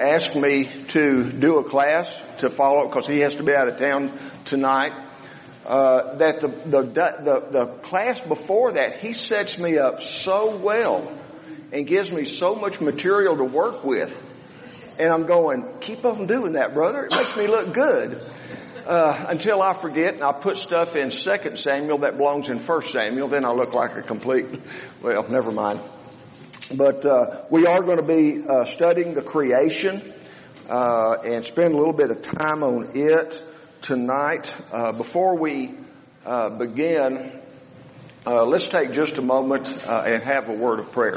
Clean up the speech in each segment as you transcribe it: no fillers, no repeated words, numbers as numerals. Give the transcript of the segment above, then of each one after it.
asked me to do a class to follow because he has to be out of town tonight. That the class before that, he sets me up so well and gives me so much material to work with. And I'm going, keep on doing that, brother. It makes me look good. Until I forget and I put stuff in 2 Samuel that belongs in 1 Samuel, then I look like a complete, well, never mind. But we are going to be studying the creation and spend a little bit of time on it tonight. Before we begin, let's take just a moment and have a word of prayer.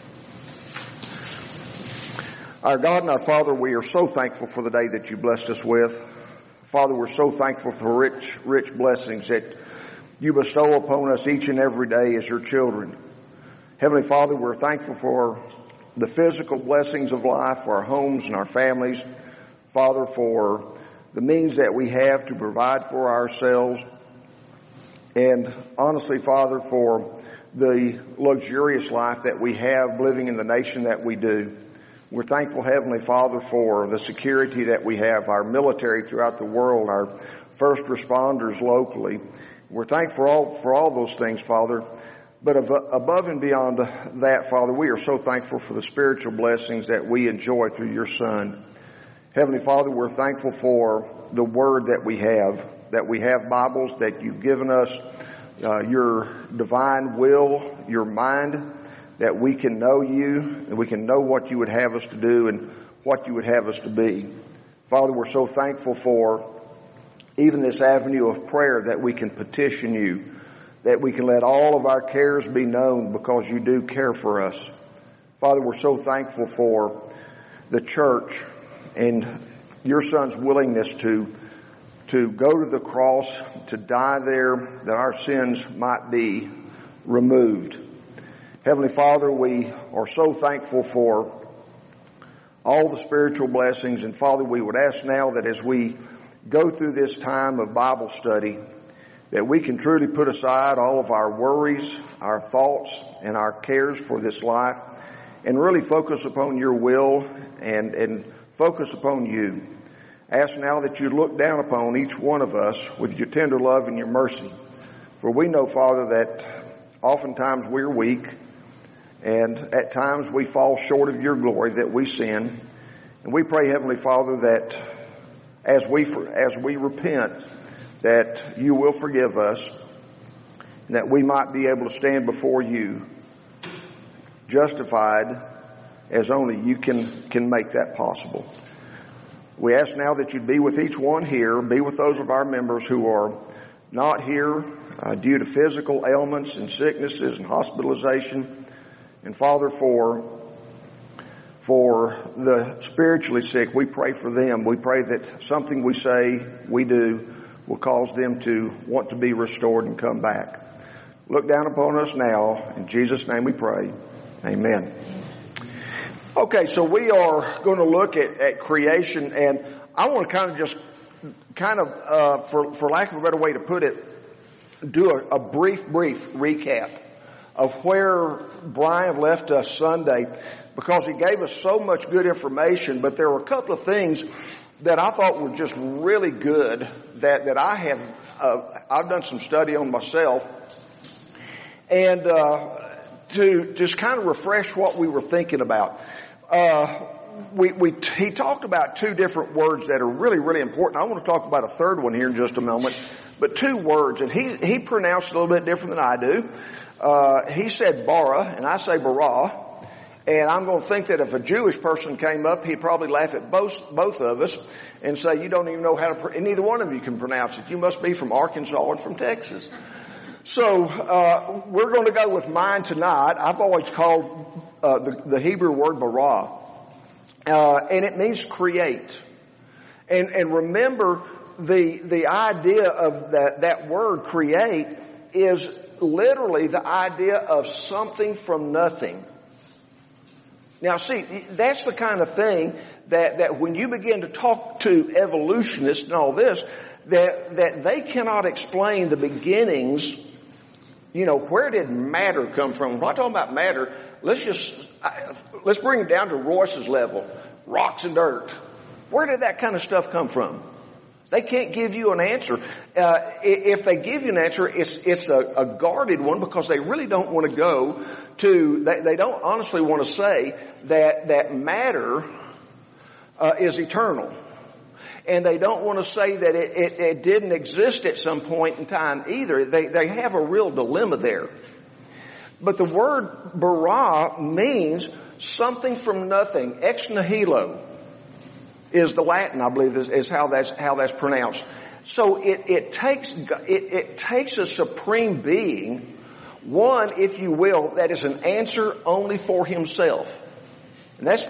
Our God and our Father, we are so thankful for the day that you blessed us with. Father, we're so thankful for rich blessings that you bestow upon us each and every day as your children. Heavenly Father, we're thankful for the physical blessings of life, for our homes and our families. Father, for the means that we have to provide for ourselves. And honestly, Father, for the luxurious life that we have living in the nation that we do. We're thankful, Heavenly Father, for the security that we have, our military throughout the world, our first responders locally. We're thankful for all those things, Father. But above and beyond that, Father, we are so thankful for the spiritual blessings that we enjoy through your Son. Heavenly Father, we're thankful for the Word that we have Bibles, that you've given us your divine will, your mind, that we can know you, and we can know what you would have us to do and what you would have us to be. Father, we're so thankful for even this avenue of prayer that we can petition you, that we can let all of our cares be known because you do care for us. Father, we're so thankful for the church and your Son's willingness to go to the cross, to die there, that our sins might be removed. Heavenly Father, we are so thankful for all the spiritual blessings. And Father, we would ask now that as we go through this time of Bible study, that we can truly put aside all of our worries, our thoughts, and our cares for this life, and really focus upon your will and focus upon you. Ask now that you look down upon each one of us with your tender love and your mercy. For we know, Father, that oftentimes we're weak, and at times we fall short of your glory, that we sin. And we pray, Heavenly Father, that as we repent, that you will forgive us, and that we might be able to stand before you justified as only you can make that possible. We ask now that you'd be with each one here, be with those of our members who are not here due to physical ailments and sicknesses and hospitalization. And Father, for the spiritually sick, we pray for them. We pray that something we say, we do, will cause them to want to be restored and come back. Look down upon us now. In Jesus' name we pray. Amen. Okay, so we are going to look at creation, and I want to for lack of a better way to put it, do a brief recap of where Brian left us Sunday, because he gave us so much good information, but there were a couple of things that I thought were just really good that I have, I've done some study on myself, and to just kind of refresh what we were thinking about. He talked about two different words that are really, really important. I want to talk about a third one here in just a moment, but two words, and he pronounced it a little bit different than I do. He said bara, and I say bara. And I'm going to think that if a Jewish person came up, he'd probably laugh at both of us and say, you don't even know how to, and neither one of you can pronounce it. You must be from Arkansas and from Texas. So, we're going to go with mine tonight. I've always called, the Hebrew word bara. And it means create. And remember, the idea of that word create is literally the idea of something from nothing. Now see, that's the kind of thing that when you begin to talk to evolutionists and all this, that they cannot explain the beginnings. You know, where did matter come from? When I'm talking about matter, let's bring it down to Royce's level. rocks and dirt. Where did that kind of stuff come from? They can't give you an answer. If they give you an answer, it's a guarded one because they really don't want to go to, they don't honestly want to say that matter is eternal. And they don't want to say that it didn't exist at some point in time either. They have a real dilemma there. But the word bara means something from nothing. Ex nihilo is the Latin, I believe, is how that's pronounced. So it takes a supreme being, one, if you will, that is an answer only for himself. And that's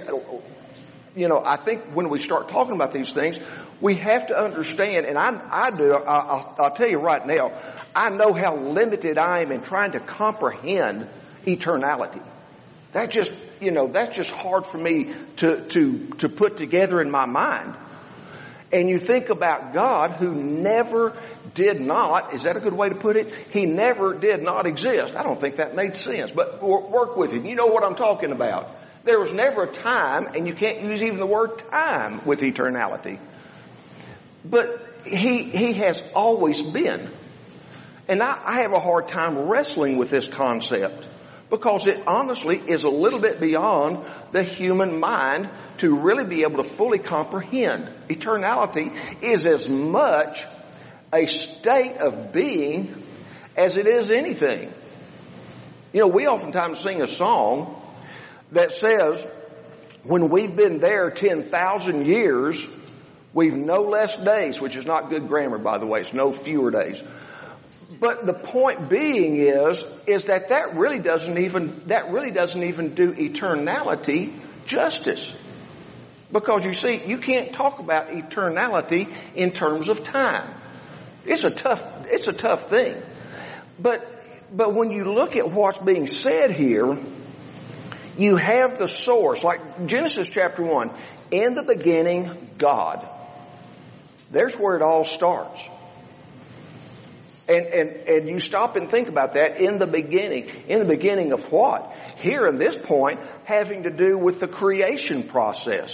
I think when we start talking about these things, we have to understand, and I'll tell you right now, I know how limited I am in trying to comprehend eternality. That's just hard for me to put together in my mind. And you think about God who never did not, is that a good way to put it? He never did not exist. I don't think that made sense, but work with it. You know what I'm talking about. There was never a time, and you can't use even the word time with eternality. But he has always been. And I have a hard time wrestling with this concept because it honestly is a little bit beyond the human mind to really be able to fully comprehend. Eternality is as much a state of being as it is anything. We oftentimes sing a song that says, when we've been there 10,000 years, we've no less days, which is not good grammar, by the way. It's no fewer days. But the point being is that really doesn't even do eternality justice. Because you see, you can't talk about eternality in terms of time. It's a tough thing. But when you look at what's being said here, you have the source, like Genesis chapter 1. In the beginning, God. There's where it all starts. And you stop and think about that. In the beginning of what? Here in this point, having to do with the creation process.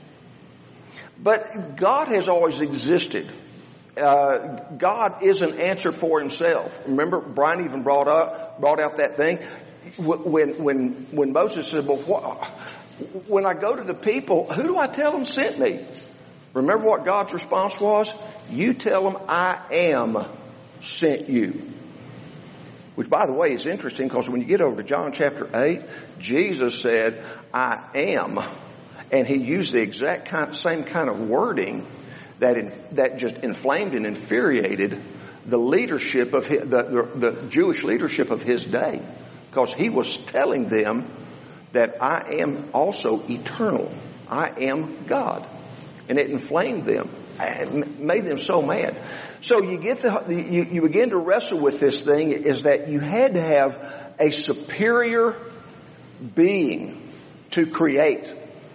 But God has always existed. God is an answer for himself. Remember, Brian even brought out that thing. When Moses said, well, when I go to the people, who do I tell them sent me? Remember what God's response was? You tell them I am sent you. Which, by the way, is interesting because when you get over to John chapter 8, Jesus said, I am. And he used the exact same kind of wording that just inflamed and infuriated the leadership of the Jewish leadership of his day. Because he was telling them that I am also eternal. I am God. And it inflamed them. It made them so mad. So you begin to wrestle with this thing is that you had to have a superior being to create.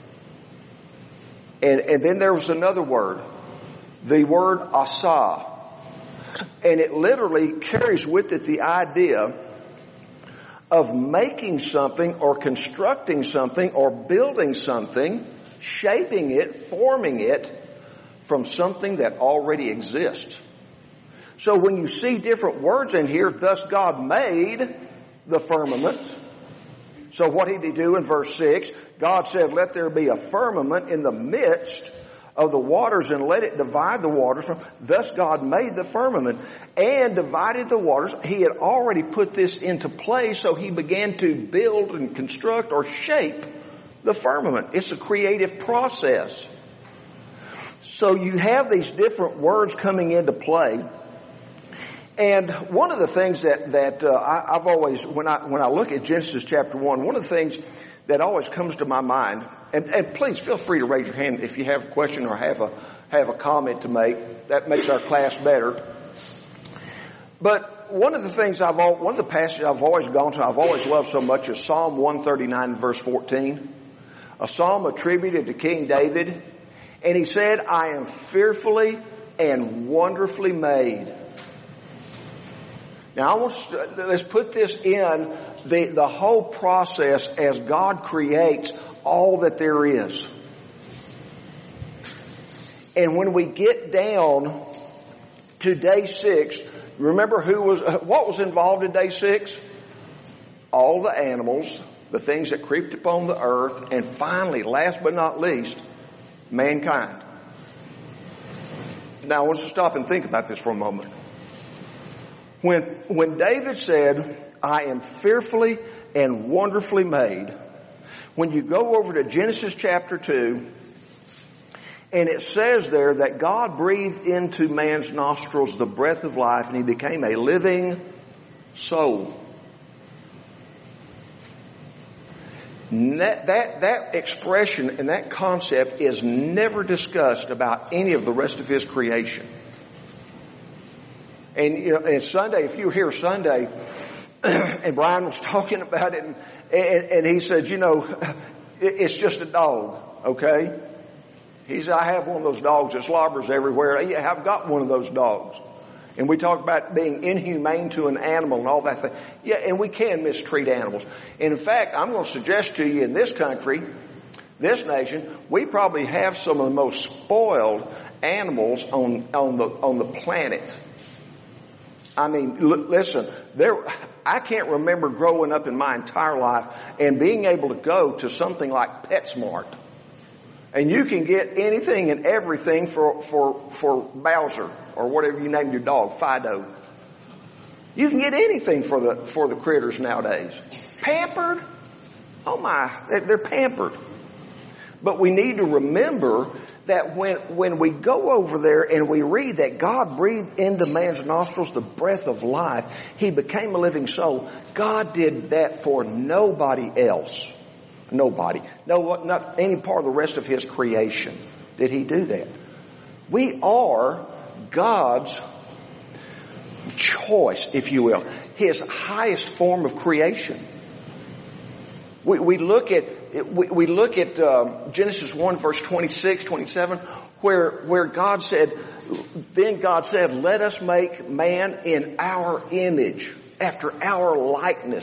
And then there was another word. The word asa. And it literally carries with it the idea of making something or constructing something or building something, shaping it, forming it from something that already exists. So when you see different words in here, thus God made the firmament. So what did he do in verse 6? God said, let there be a firmament in the midst of the waters and let it divide the waters from. Thus God made the firmament and divided the waters. He had already put this into place, so he began to build and construct or shape the firmament. It's a creative process. So you have these different words coming into play. And one of the things that I've always, when I look at Genesis chapter 1, one of the things that always comes to my mind, and please feel free to raise your hand if you have a question or have a comment to make. That makes our class better. But one of the passages I've always gone to, I've always loved so much is Psalm 139 verse 14. A psalm attributed to King David. And he said, I am fearfully and wonderfully made. Now let's put this in the whole process as God creates all that there is. And when we get down to day 6, remember what was involved in day 6? All the animals, the things that creeped upon the earth, and finally, last but not least, mankind. Now I want us to stop and think about this for a moment. When David said, I am fearfully and wonderfully made, when you go over to Genesis chapter 2, and it says there that God breathed into man's nostrils the breath of life, and he became a living soul. That expression and that concept is never discussed about any of the rest of his creation. And and Sunday, if you were here Sunday, and Brian was talking about it, and he said, it's just a dog, okay? He said, I have one of those dogs that slobbers everywhere. Yeah, I've got one of those dogs. And we talk about being inhumane to an animal and all that thing. Yeah, and we can mistreat animals. And in fact, I'm going to suggest to you in this country, this nation, we probably have some of the most spoiled animals on the planet. I mean, listen, I can't remember growing up in my entire life and being able to go to something like PetSmart. And you can get anything and everything for Bowser or whatever you name your dog, Fido. You can get anything for the critters nowadays. Pampered? Oh my, they're pampered. But we need to remember that when we go over there and we read that God breathed into man's nostrils the breath of life, he became a living soul. God did that for nobody else. Nobody. No, not any part of the rest of his creation did he do that. We are God's choice, if you will. His highest form of creation. We look at Genesis 1 verse 26, 27, where God said, then God said, let us make man in our image, after our likeness.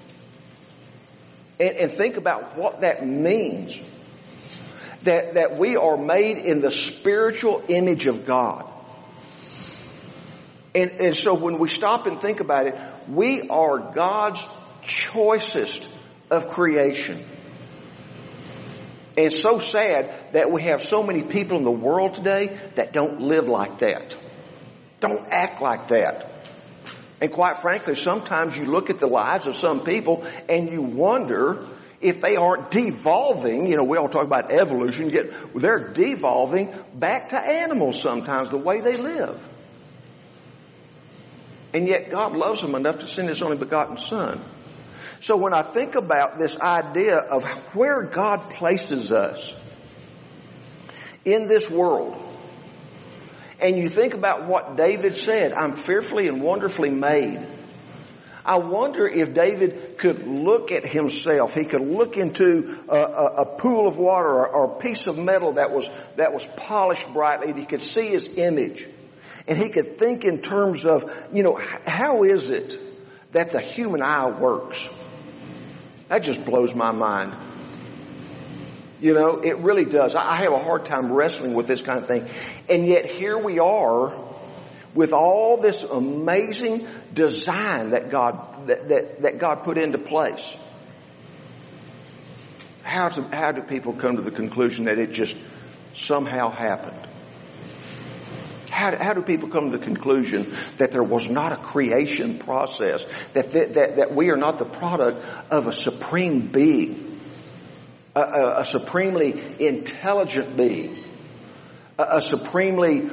And think about what that means. That we are made in the spiritual image of God. And so when we stop and think about it, we are God's choicest of creation. And it's so sad that we have so many people in the world today that don't live like that. Don't act like that. And quite frankly, sometimes you look at the lives of some people and you wonder if they aren't devolving. We all talk about evolution, yet they're devolving back to animals sometimes, the way they live. And yet God loves them enough to send his only begotten Son. So when I think about this idea of where God places us in this world, and you think about what David said, I'm fearfully and wonderfully made. I wonder if David could look at himself. He could look into a pool of water or a piece of metal that was polished brightly, and he could see his image. And he could think in terms of, how is it that the human eye works? That just blows my mind. It really does. I have a hard time wrestling with this kind of thing. And yet here we are with all this amazing design that God put into place. How do people come to the conclusion that it just somehow happened? How do people come to the conclusion that there was not a creation process, that we are not the product of a supreme being, a supremely intelligent being, a supremely,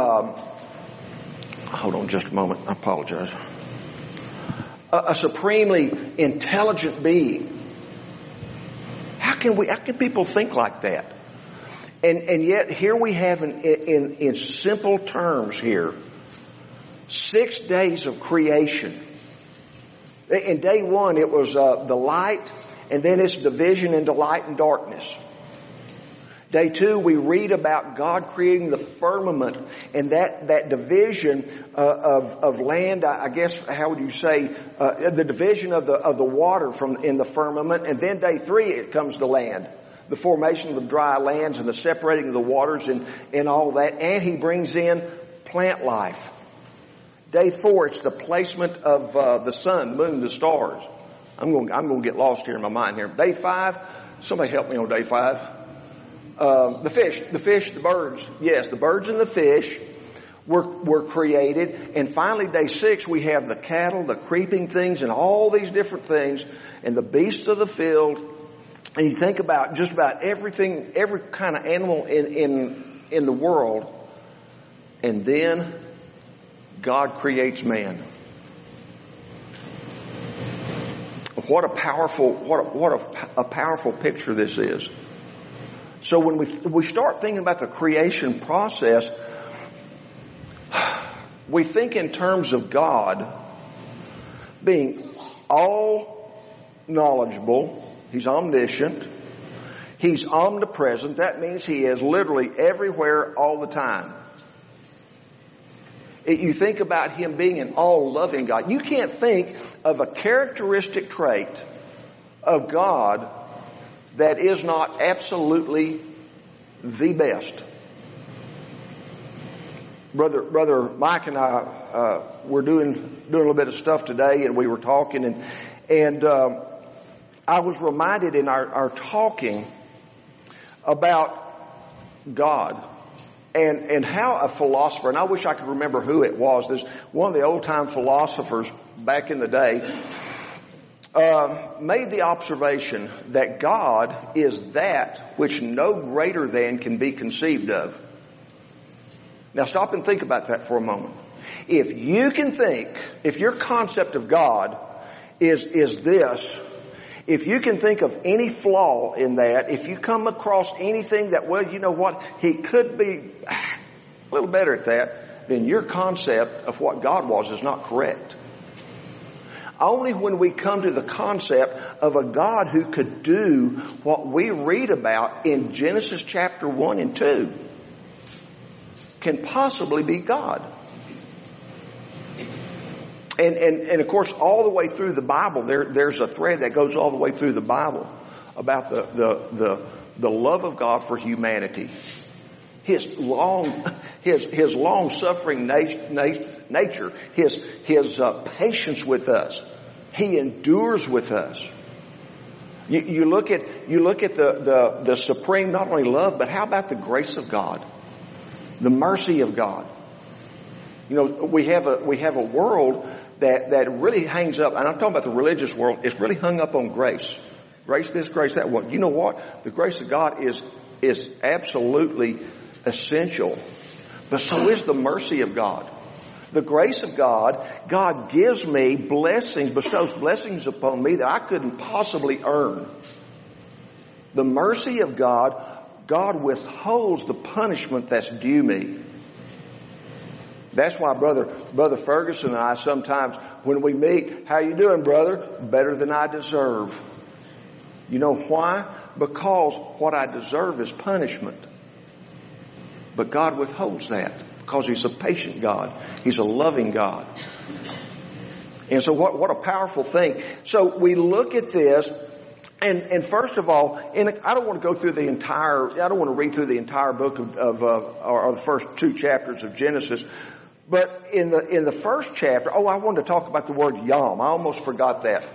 hold on just a moment, I apologize, a supremely intelligent being? How can people think like that? And yet here we have in simple terms here, 6 days of creation. In day 1 it was the light, and then it's division into light and darkness. Day 2 we read about God creating the firmament and that division of land. I guess how would you say the division of the water in the firmament. And then day 3 it comes to land. the formation of the dry lands and the separating of the waters and all that. And He brings in plant life. Day 4, it's the placement of the sun, moon, the stars. I'm going to get lost here in my mind here. Day 5, somebody help me on day 5. The fish, the birds. Yes, the birds and the fish were created. And finally, day 6, we have the cattle, the creeping things, and all these different things, and the beasts of the field. And you think about just about everything, every kind of animal in the world. And then God creates man. What a powerful picture this is. So when we start thinking about the creation process, we think in terms of God being all knowledgeable. He's omniscient. He's omnipresent. That means He is literally everywhere all the time. You think about Him being an all-loving God. You can't think of a characteristic trait of God that is not absolutely the best. Brother Mike and I were doing a little bit of stuff today, and we were talking, and I was reminded in our talking about God. And how a philosopher, and I wish I could remember who it was. There's one of the old time philosophers back in the day, made the observation that God is that which no greater than can be conceived of. Now stop and think about that for a moment. If you can think, if your concept of God is this, if you can think of any flaw in that, if you come across anything that, well, you know what, He could be a little better at that, then your concept of what God was is not correct. Only when we come to the concept of a God who could do what we read about in Genesis chapter 1 and 2 can possibly be God. And of course, all the way through the Bible, there's a thread that goes all the way through the Bible about the love of God for humanity. His long suffering nature, his patience with us. He endures with us. You look at the supreme not only love, but how about the grace of God, the mercy of God? You know, we have a world that really hangs up, and I'm talking about the religious world, it's really hung up on grace. Grace this, grace that. Well, you know what? The grace of God is absolutely essential. But so is the mercy of God. The grace of God, God gives me blessings, bestows blessings upon me that I couldn't possibly earn. The mercy of God, God withholds the punishment that's due me. That's why Brother Ferguson and I sometimes, when we meet, how you doing, brother? Better than I deserve. You know why? Because what I deserve is punishment. But God withholds that because He's a patient God. He's a loving God. And so what a powerful thing. So we look at this, and first of all, I don't want to go through I don't want to read through the entire book or the first 2 chapters of Genesis. But in the first chapter, I wanted to talk about the word Yom. I almost forgot that.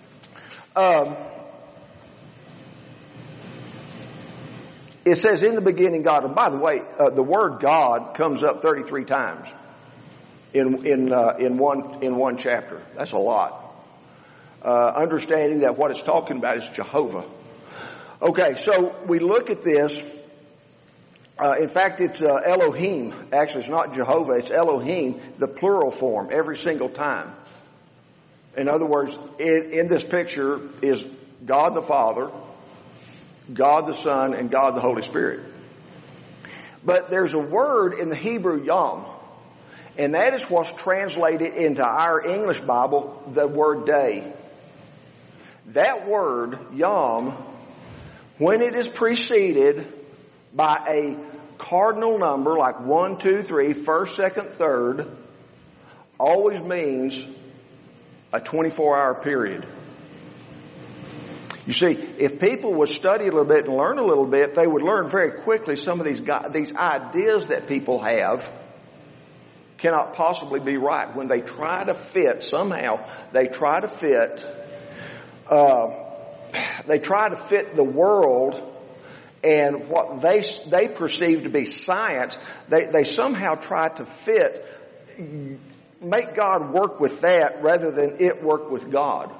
It says in the beginning God, and by the way, the word God comes up 33 times in one chapter. That's a lot. Understanding that what it's talking about is Jehovah. Okay, so we look at this. In fact, it's Elohim. Actually, it's not Jehovah. It's Elohim, the plural form, every single time. In other words, in this picture is God the Father, God the Son, and God the Holy Spirit. But there's a word in the Hebrew, Yom, and that is what's translated into our English Bible, the word day. That word, Yom, when it is preceded by a cardinal number like 1, 2, 3, first, second, third, always means a 24-hour period. You see, if people would study a little bit and learn a little bit, they would learn very quickly some of these ideas that people have cannot possibly be right. When they try to fit, somehow, they try to fit the world and what they perceive to be science. They somehow try to make God work with that rather than it work with God.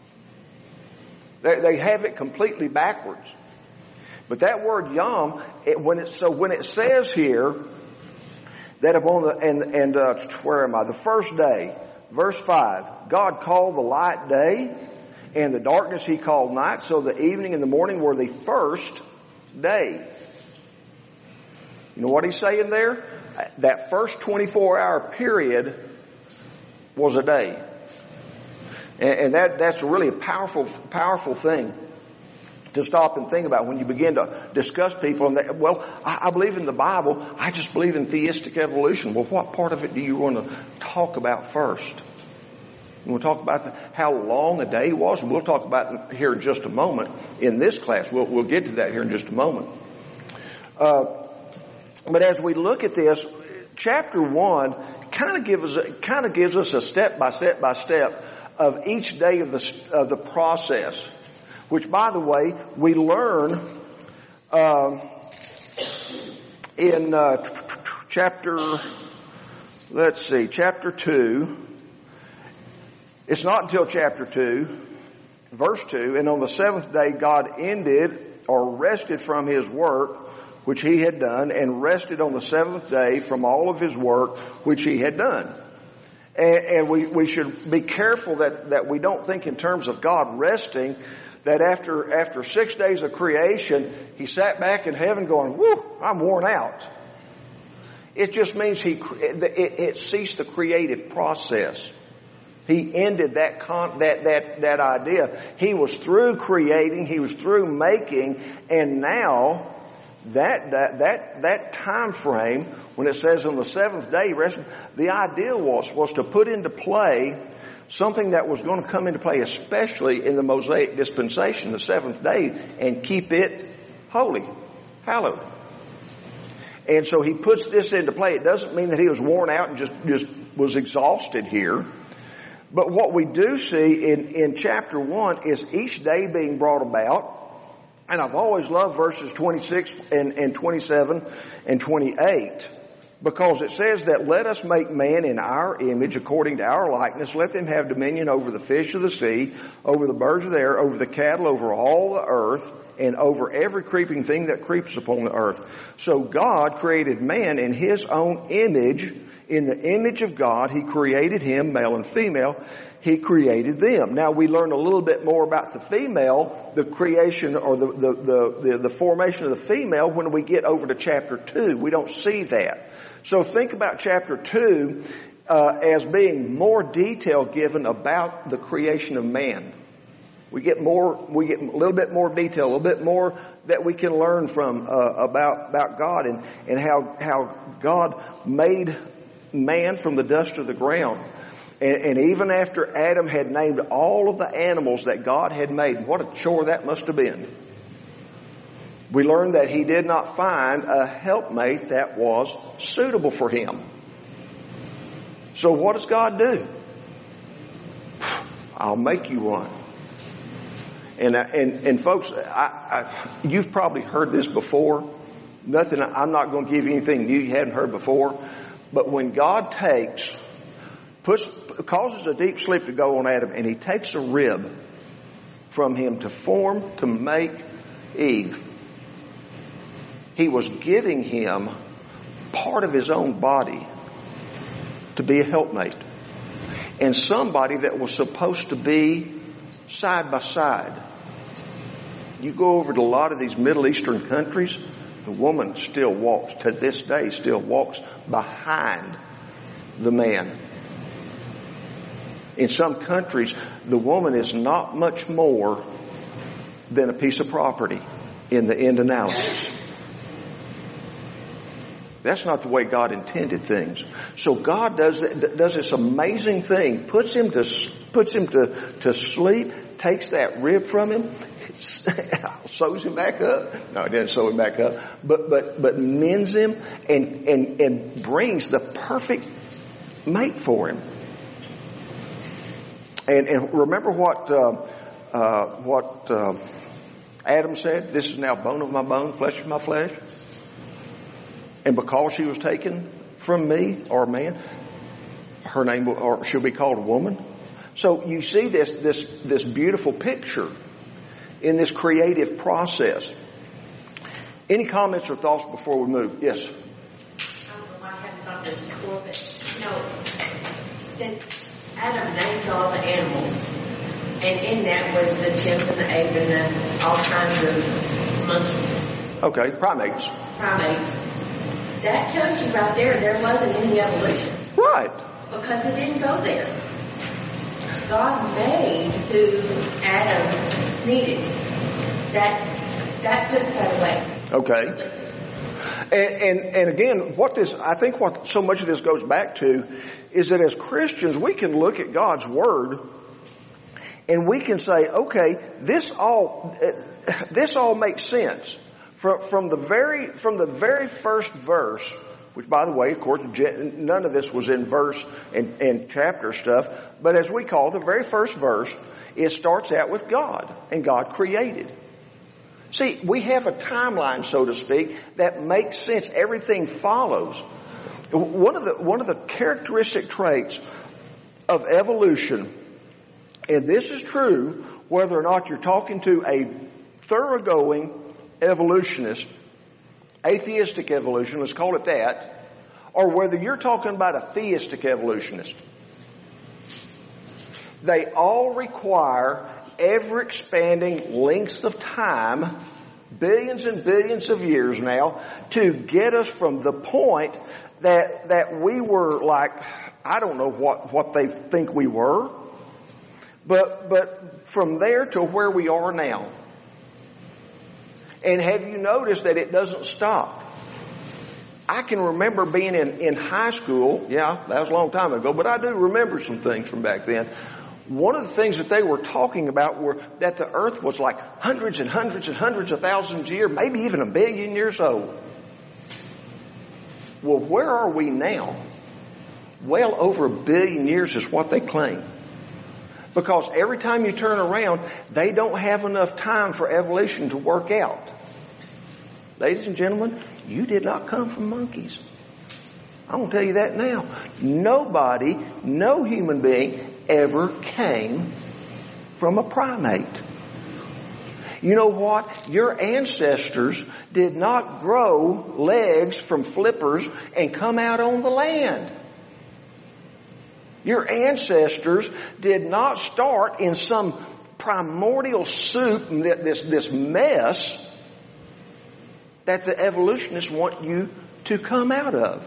They have it completely backwards. But that word yom, when it says here that upon the first day, verse 5, God called the light day, and the darkness He called night, so the evening and the morning were the first day. You know what He's saying there? That first 24-hour period was a day. And that's really a powerful thing to stop and think about when you begin to discuss people. And I believe in the Bible. I just believe in theistic evolution. Well, what part of it do you want to talk about first? You want to talk about how long a day was? We'll talk about it here in just a moment in this class. We'll get to that here in just a moment. But as we look at this, chapter 1 kind of gives us a step by step of each day of the process, which, by the way, we learn in chapter 2. It's not until chapter 2, verse 2, and on the seventh day God ended or rested from His work which He had done, and rested on the seventh day from all of His work which He had done. And we should be careful that we don't think in terms of God resting, that after 6 days of creation, He sat back in heaven going, "Whew, I'm worn out." It just means it ceased the creative process. He ended that idea. He was through creating, He was through making, and now that time frame, when it says on the seventh day, the idea was to put into play something that was going to come into play, especially in the Mosaic dispensation, the seventh day, and keep it holy, hallowed. And so He puts this into play. It doesn't mean that He was worn out and just was exhausted here. But what we do see in chapter 1 is each day being brought about. And I've always loved verses 26 and 27 and 28, because it says that let us make man in our image according to our likeness. Let them have dominion over the fish of the sea, over the birds of the air, over the cattle, over all the earth, and over every creeping thing that creeps upon the earth. So God created man in His own image. In the image of God, He created him, male and female. He created them. Now we learn a little bit more about the female, the creation or the formation of the female when we get over to chapter 2. We don't see that. So think about chapter 2 as being more detail given about the creation of man. We get a little bit more detail, a little bit more that we can learn from about God and how God made man from the dust of the ground. And even after Adam had named all of the animals that God had made, what a chore that must have been. We learned that he did not find a helpmate that was suitable for him. So what does God do? I'll make you one. And folks, you've probably heard this before. I'm not going to give you anything new you hadn't heard before. But when God causes a deep sleep to go on Adam, and He takes a rib from him to make Eve, He was giving him part of his own body to be a helpmate, and somebody that was supposed to be side by side. You go over to a lot of these Middle Eastern countries, the woman still walks, to this day, still walks behind the man. In some countries, the woman is not much more than a piece of property in the end analysis. That's not the way God intended things. So God does this amazing thing, puts him to sleep, takes that rib from him. sews him back up. No, it didn't sew him back up. But mends him and brings the perfect mate for him. And remember what Adam said? This is now bone of my bone, flesh of my flesh. And because she was taken from me, or man, her name or she'll be called a woman. So you see this beautiful picture in this creative process. Any comments or thoughts before we move? Yes. I hadn't thought this before, but since Adam named all the animals, and in that was the chimp and the ape and the all kinds of monkeys. Okay, primates. That tells you right there wasn't any evolution. Right. Because it didn't go there. God made who Adam needed. That puts that away. Okay. And again, I think what so much of this goes back to is that as Christians, we can look at God's Word and we can say, okay, this all makes sense. From the very first verse, which by the way, of course, none of this was in verse and chapter stuff, but as we call the very first verse, it starts out with God, and God created. See, we have a timeline, so to speak, that makes sense. Everything follows. One of the characteristic traits of evolution, and this is true whether or not you're talking to a thoroughgoing evolutionist, atheistic evolution, let's call it that, or whether you're talking about a theistic evolutionist. They all require ever-expanding lengths of time, billions and billions of years now, to get us from the point that we were like, I don't know what they think we were, but from there to where we are now. And have you noticed that it doesn't stop? I can remember being in high school. Yeah, that was a long time ago, but I do remember some things from back then. One of the things that they were talking about were that the earth was like hundreds and hundreds and hundreds of thousands of years, maybe even 1 billion years old. Well, where are we now? Well over 1 billion years is what they claim. Because every time you turn around, they don't have enough time for evolution to work out. Ladies and gentlemen, you did not come from monkeys. I'm going to tell you that now. Nobody, no human being ever came from a primate. You know what? Your ancestors did not grow legs from flippers and come out on the land. Your ancestors did not start in some primordial soup, this mess that the evolutionists want you to come out of.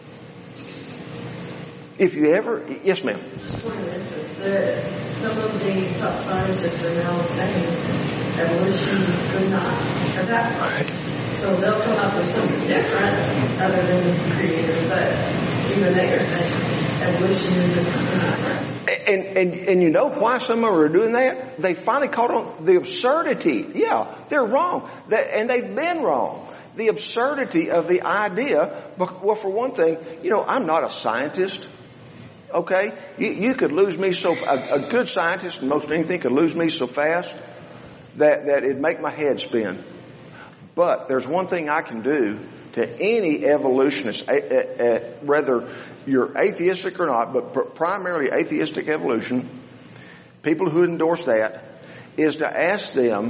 If you ever, yes ma'am. Just point of interest that some of the top scientists are now saying evolution could not have happened. Right. So they'll come up with something different other than the creator, but even they are saying evolution is different. And you know why some of them are doing that? They finally caught on the absurdity. Yeah, they're wrong. And they've been wrong. The absurdity of the idea, well, for one thing, I'm not a scientist. Okay? You could lose me a good scientist, and most anything could lose me so fast that it'd make my head spin. But there's one thing I can do to any evolutionist, whether you're atheistic or not, but primarily atheistic evolution, people who endorse that, is to ask them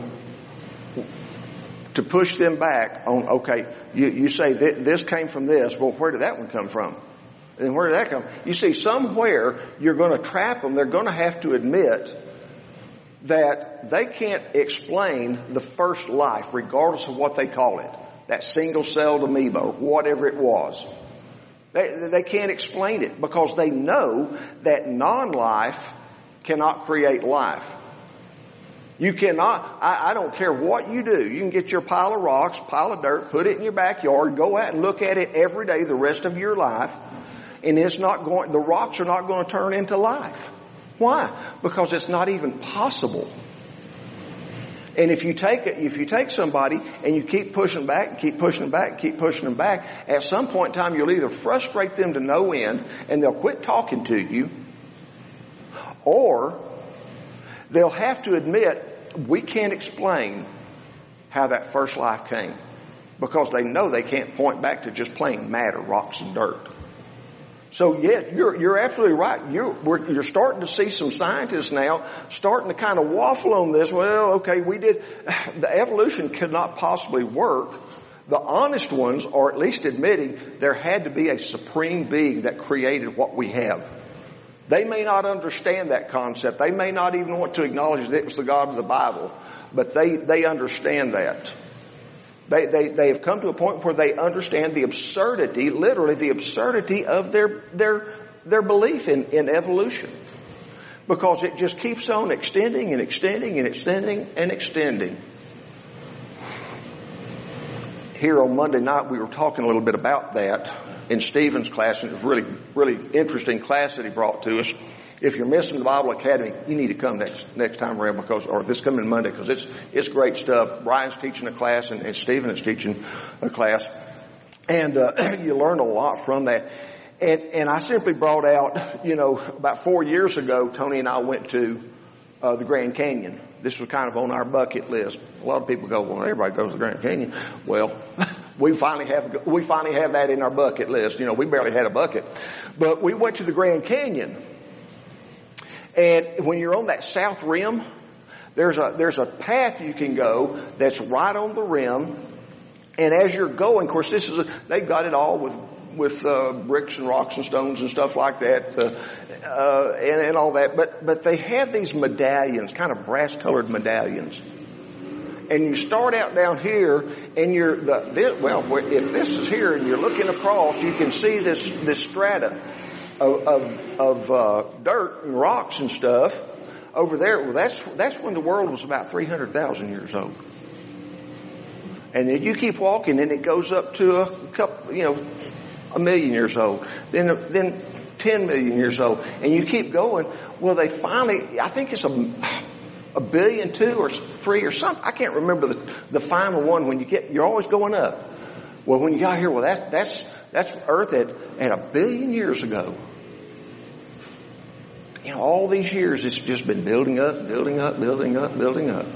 to push them back on, okay, you say this came from this, well, where did that one come from? And where did that come? You see, somewhere you're going to trap them. They're going to have to admit that they can't explain the first life, regardless of what they call it. That single-celled amoeba, or whatever it was. They can't explain it because they know that non-life cannot create life. You cannot, I don't care what you do. You can get your pile of rocks, pile of dirt, put it in your backyard, go out and look at it every day the rest of your life, and the rocks are not going to turn into life. Why? Because it's not even possible. And if you take somebody and you keep pushing back, and keep pushing them back, and keep pushing them back, at some point in time you'll either frustrate them to no end and they'll quit talking to you, or they'll have to admit, we can't explain how that first life came, because they know they can't point back to just plain matter, rocks and dirt. So yes, you're absolutely right. You're starting to see some scientists now starting to kind of waffle on this. Well, okay, the evolution could not possibly work. The honest ones are at least admitting there had to be a supreme being that created what we have. They may not understand that concept. They may not even want to acknowledge that it was the God of the Bible, but they understand that. They have come to a point where they understand the absurdity, literally the absurdity of their belief in evolution. Because it just keeps on extending and extending and extending and extending. Here on Monday night we were talking a little bit about that in Stephen's class, and it was really, really interesting class that he brought to us. If you're missing the Bible Academy, you need to come next time around, or this coming Monday, because it's great stuff. Brian's teaching a class and Stephen is teaching a class, and you learn a lot from that. And I simply brought out, about 4 years ago, Tony and I went to the Grand Canyon. This was kind of on our bucket list. A lot of people go, well, everybody goes to the Grand Canyon. Well, we finally have that in our bucket list. We barely had a bucket, but we went to the Grand Canyon. And when you're on that south rim, there's a path you can go that's right on the rim. And as you're going, of course, they've got it all with bricks and rocks and stones and stuff like that, and all that. But they have these medallions, kind of brass-colored medallions. And you start out down here, and if this is here and you're looking across, you can see this strata of dirt and rocks and stuff over there. Well, that's when the world was about 300,000 years old. And then you keep walking, and it goes up to a couple, 1 million years old, then 10 million years old, and you keep going. Well, they finally, I think it's a billion, 2 or 3 or something. I can't remember the final one. You're always going up. Well, when you got here, that's Earth at 1 billion years ago. All these years it's just been building up, building up, building up, building up.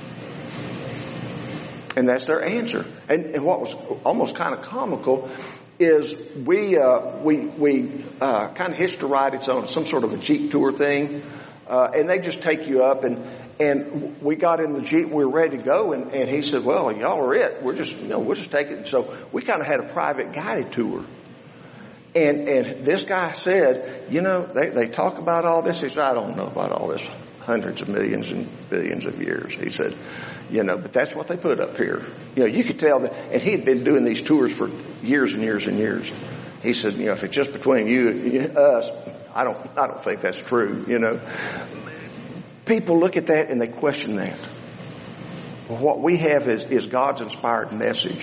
And that's their answer. And what was almost kind of comical is we kind of hitched a ride. It's on some sort of a Jeep tour thing. And they just take you up, and we got in the Jeep, we were ready to go, and he said, well, y'all are it. We'll just take it. So we kind of had a private guided tour. And this guy said, they talk about all this. He said, I don't know about all this, hundreds of millions and billions of years. He said, but that's what they put up here. You could tell that, and he had been doing these tours for years and years and years. He said, if it's just between us, I don't think that's true, People look at that and they question that. Well, what we have is God's inspired message.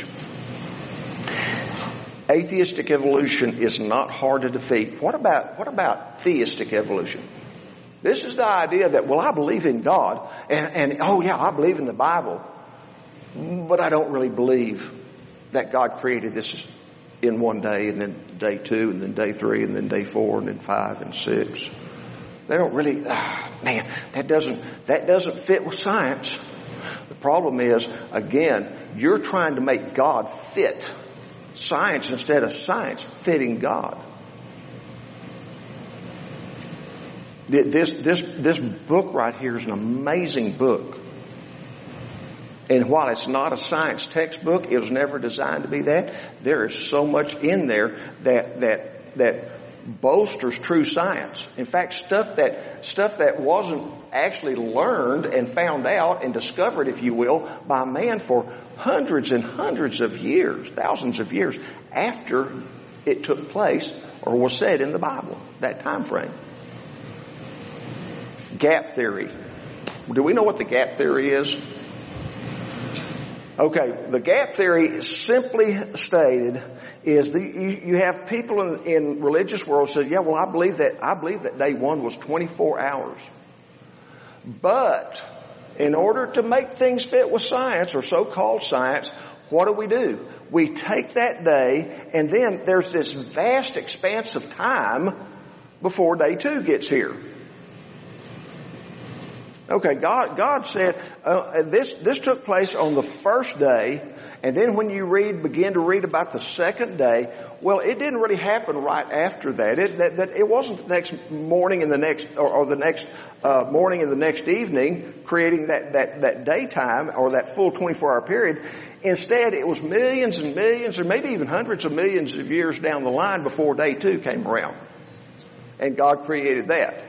Atheistic evolution is not hard to defeat. What about theistic evolution? This is the idea that, I believe in God, and I believe in the Bible, but I don't really believe that God created this in one day, and then day 2, and then day 3, and then day 4, and then 5 and 6. They don't really, that doesn't fit with science. The problem is, again, you're trying to make God fit science instead of science fitting God. This book right here is an amazing book. And while it's not a science textbook, it was never designed to be that. There is so much in there that bolsters true science. In fact, stuff that wasn't actually learned and found out and discovered, if you will, by man for hundreds and hundreds of years, thousands of years after it took place or was said in the Bible, that time frame. Gap theory. Do we know what the gap theory is? Okay, the gap theory, simply stated, is you have people in religious world say, I believe that day 1 was 24 hours. But In order to make things fit with science, or so-called science, what do? We take that day, and then there's this vast expanse of time before day 2 gets here. Okay, God said this took place on the first day, and then when you begin to read about the second day, well, it didn't really happen right after that. It wasn't the next morning and the next or the next morning and the next evening creating that daytime or that full 24-hour period. Instead, it was millions and millions, or maybe even hundreds of millions of years down the line before day 2 came around, and God created that.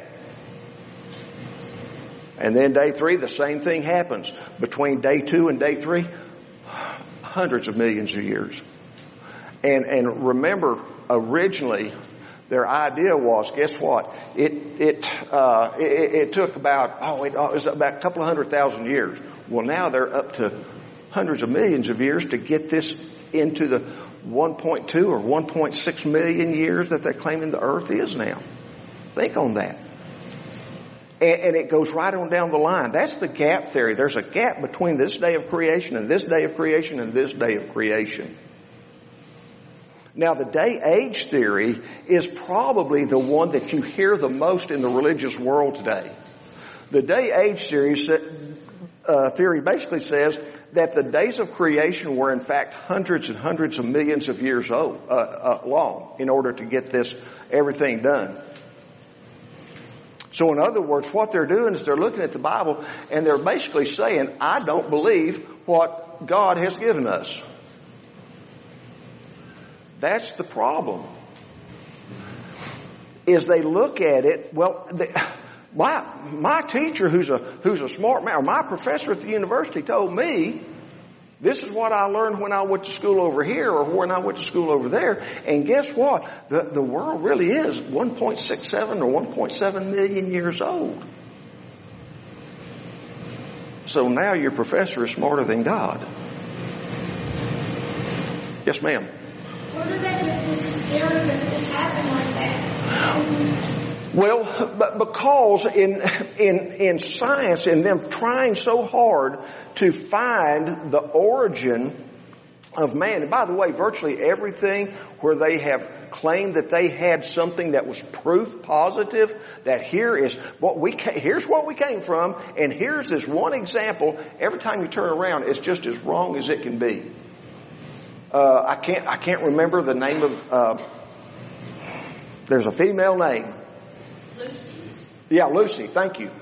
And then day 3, the same thing happens. Between day 2 and day 3, hundreds of millions of years. And remember, originally, their idea was, guess what? It took about, it was about a couple of 100,000 years. Well, now they're up to hundreds of millions of years to get this into the 1.2 or 1.6 million years that they're claiming the earth is now. Think on that. And it goes right on down the line. That's the gap theory. There's a gap between this day of creation and this day of creation and this day of creation. Now, the day-age theory is probably the one that you hear the most in the religious world today. The day-age theory basically says that the days of creation were in fact hundreds and hundreds of millions of years long in order to get everything done. So in other words, what they're doing is they're looking at the Bible and they're basically saying, I don't believe what God has given us. That's the problem. Is they look at it, my teacher who's a smart man, or my professor at the university told me, this is what I learned when I went to school over here or when I went to school over there. And guess what? The world really is 1.67 or 1.7 million years old. So now your professor is smarter than God. Yes, ma'am. What do they get this theory that this happened like that? Well, but because in science, and them trying so hard to find the origin of man, and by the way, virtually everything where they have claimed that they had something that was proof positive, that here's what we came from, and here's this one example. Every time you turn around, it's just as wrong as it can be. I can't remember the name of. There's a female name. Yeah, Lucy. Thank you.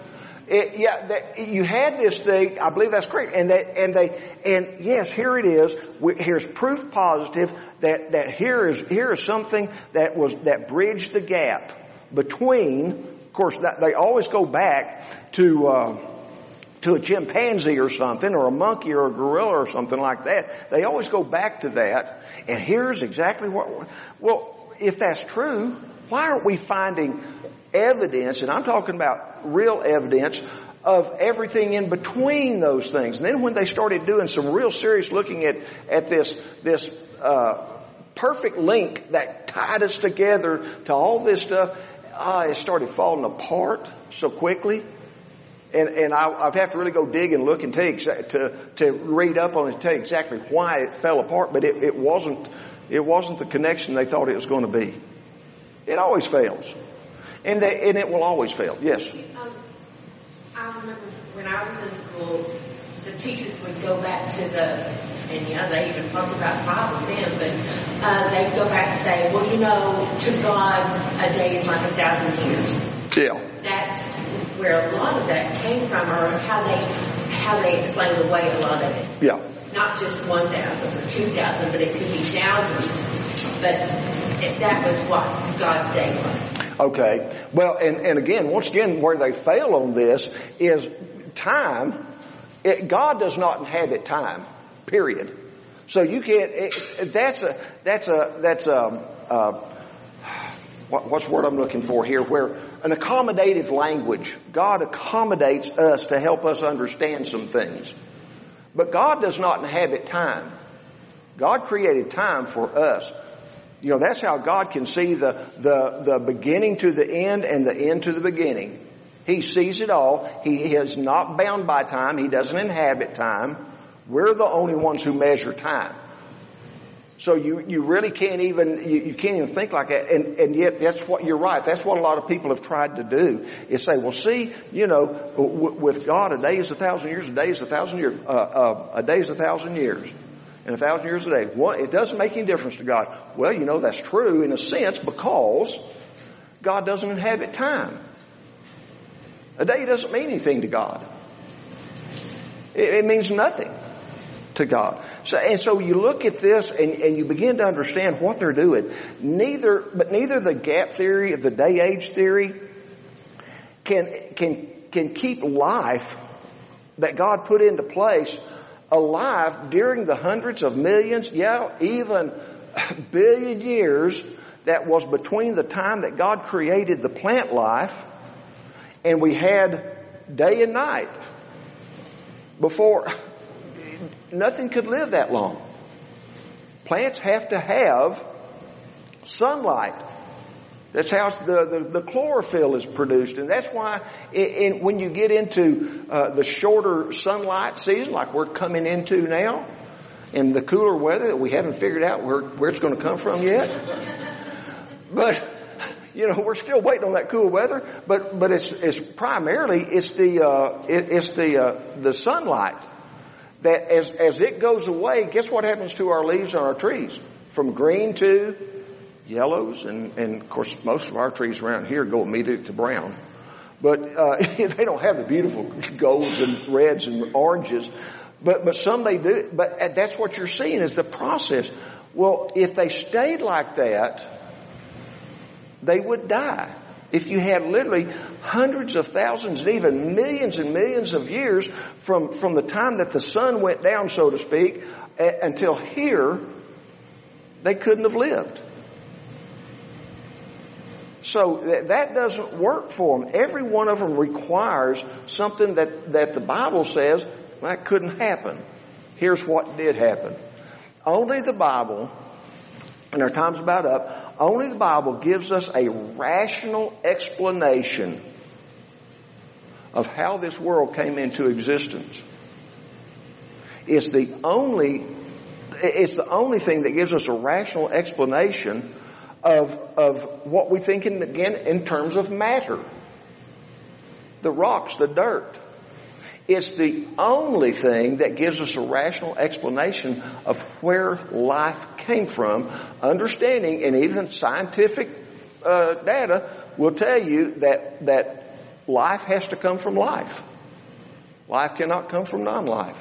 You had this thing. I believe that's correct. And yes, here it is. Here's proof positive that here is something that bridged the gap between. Of course, they always go back to a chimpanzee or something, or a monkey or a gorilla or something like that. They always go back to that. And here's exactly what. Well, if that's true, why aren't we finding evidence, and I'm talking about real evidence, of everything in between those things? And then when they started doing some real serious looking at this perfect link that tied us together to all this stuff, it started falling apart so quickly. And I'd have to really go dig and look and to read up on it, to tell you exactly why it fell apart. But it wasn't the connection they thought it was going to be. It always fails. And it will always fail. Yes. I remember when I was in school, the teachers would go back to they even talked about Bible then, but they'd go back and say, well, to God, a day is like 1,000 years. Yeah. That's where a lot of that came from, or how they explain away a lot of it. Yeah. Not just 1,000 or 2,000, but it could be thousands. But that was what God's day was. Okay. Well, and again, once again, where they fail on this is time. God does not inhabit time. Period. So you can't. What's the word I'm looking for here? Where an accommodative language. God accommodates us to help us understand some things. But God does not inhabit time. God created time for us. That's how God can see the beginning to the end and the end to the beginning. He sees it all. He is not bound by time. He doesn't inhabit time. We're the only ones who measure time. So you really can't even, you can't even think like that. And yet that's what, you're right. That's what a lot of people have tried to do, is say, well, see, with God, a day is 1,000 years, a day is 1,000 years, a day is 1,000 years, and 1,000 years a day. It doesn't make any difference to God. Well, that's true in a sense, because God doesn't inhabit time. A day doesn't mean anything to God. It means nothing to God. So you look at this and you begin to understand what they're doing. Neither the gap theory, the day age theory can keep life that God put into place alive during the hundreds of millions, even billion years that was between the time that God created the plant life and we had day and night. Before, nothing could live that long. Plants have to have sunlight. That's how the chlorophyll is produced. And that's why when you get into the shorter sunlight season, like we're coming into now, and the cooler weather that we haven't figured out where it's going to come from yet. But, we're still waiting on that cool weather. But it's primarily, it's the sunlight. That as it goes away, guess what happens to our leaves on our trees? From green to yellows, and of course most of our trees around here go immediately to brown. But they don't have the beautiful golds and reds and oranges. But some they do. But that's what you're seeing is the process. Well, if they stayed like that, they would die. If you had literally hundreds of thousands and even millions and millions of years from the time that the sun went down, so to speak, until here, they couldn't have lived. So that doesn't work for them. Every one of them requires something that the Bible says that couldn't happen. Here's what did happen. Only the Bible, and our time's about up, only the Bible gives us a rational explanation of how this world came into existence. It's the only thing that gives us a rational explanation of what we think in terms of matter. The rocks, the dirt. It's the only thing that gives us a rational explanation of where life came from. Understanding, and even scientific data will tell you that life has to come from life. Life cannot come from non-life.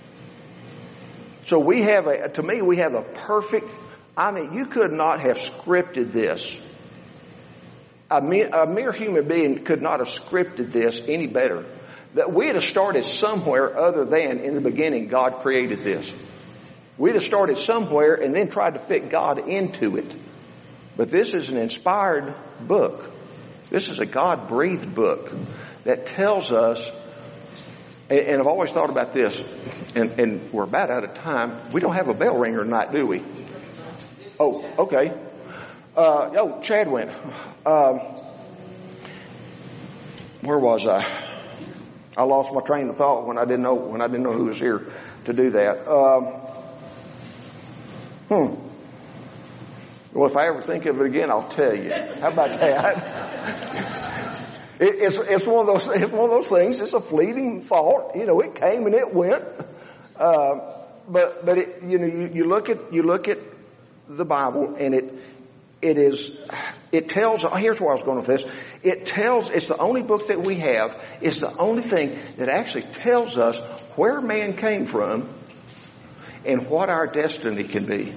So we have a perfect, you could not have scripted this. A mere human being could not have scripted this any better. That we'd have started somewhere other than in the beginning God created this. We'd have started somewhere and then tried to fit God into it. But this is an inspired book. This is a God-breathed book that tells us, and I've always thought about this, and we're about out of time. We don't have a bell ringer tonight, do we? Oh, okay. Chad went. Where was I? I lost my train of thought when I didn't know who was here to do that. Well, if I ever think of it again, I'll tell you. How about that? It's one of those things. It's a fleeting thought. It came and it went. But you look at the Bible, and it tells, here's where I was going with this. It's the only book that we have. It's the only thing that actually tells us where man came from and what our destiny can be.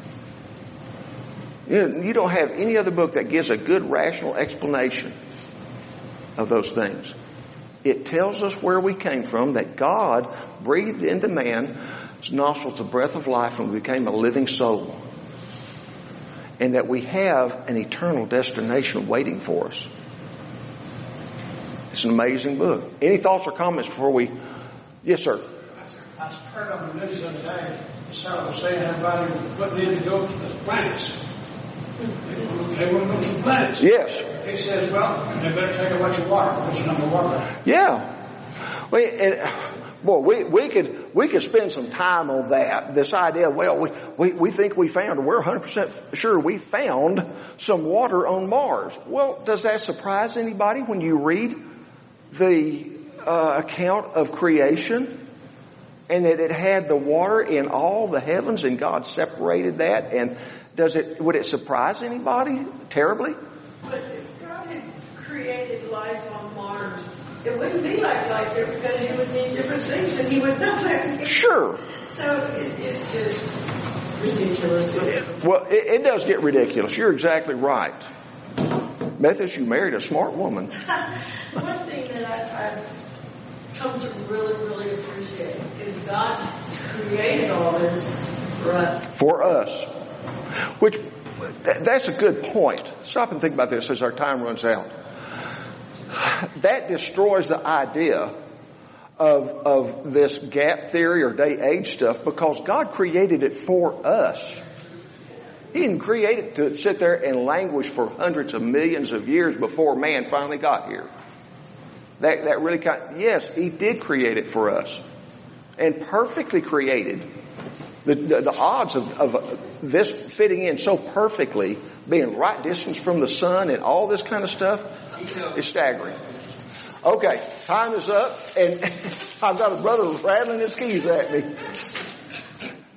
You don't have any other book that gives a good rational explanation of those things. It tells us where we came from, that God breathed into man's nostrils the breath of life and we became a living soul. And that we have an eternal destination waiting for us. It's an amazing book. Any thoughts or comments before we... Yes, sir. I heard on the news the other day, Sarah was saying everybody wasn't in to go to the planets. They want to go to the planets. Yes. He says, well, they better take a bunch of water, put some number water. Yeah. We could spend some time on that. This idea, we think we found, we're 100% sure we found some water on Mars. Well, does that surprise anybody when you read the account of creation? And that it had the water in all the heavens and God separated that, and would it surprise anybody terribly? But if God had created life on Mars, it wouldn't be like life there because you would need different things and he would know that. Sure. So it's just ridiculous. Well, it does get ridiculous. You're exactly right. Methodist, you married a smart woman. One thing that I've come to really, really appreciate is God created all this for us. For us. Which, that's a good point. Stop and think about this as our time runs out. That destroys the idea of this gap theory or day age stuff because God created it for us. He didn't create it to sit there and languish for hundreds of millions of years before man finally got here. That really yes, He did create it for us. And perfectly created. The odds of this fitting in so perfectly, being right distance from the sun and all this kind of stuff is staggering. Okay, time is up, and I've got a brother rattling his keys at me.